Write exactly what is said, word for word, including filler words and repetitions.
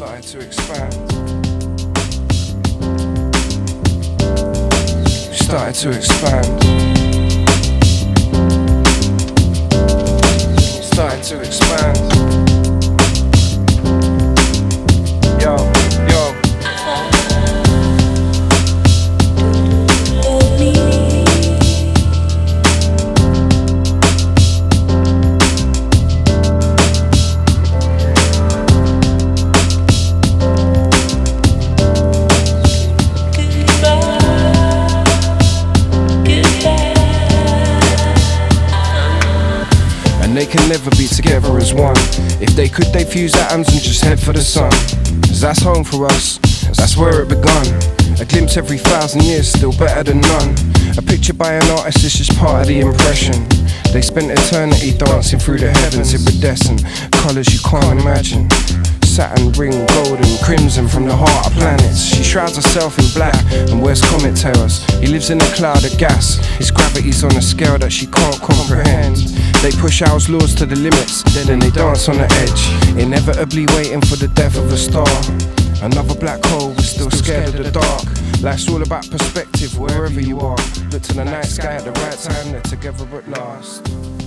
started to expand. We started to expand. We started to expand. Yo, yo. And they can never be together as one. If they could, they'd fuse atoms and just head for the sun. Cause that's home for us, that's where it begun. A glimpse every thousand years, still better than none. A picture by an artist is just part of the impression. They spent eternity dancing through the heavens, iridescent colours you can't imagine. Saturn ring golden, crimson from the heart of planets. She shrouds herself in black and wears comet terrors. He lives in a cloud of gas, his gravity's on a scale that she can't comprehend. They push Al's laws to the limits, then they dance on the edge, inevitably waiting for the death of a star. Another black hole, we're still scared of the dark. Life's all about perspective wherever you are. Look to the night sky at the right time, they're together at last.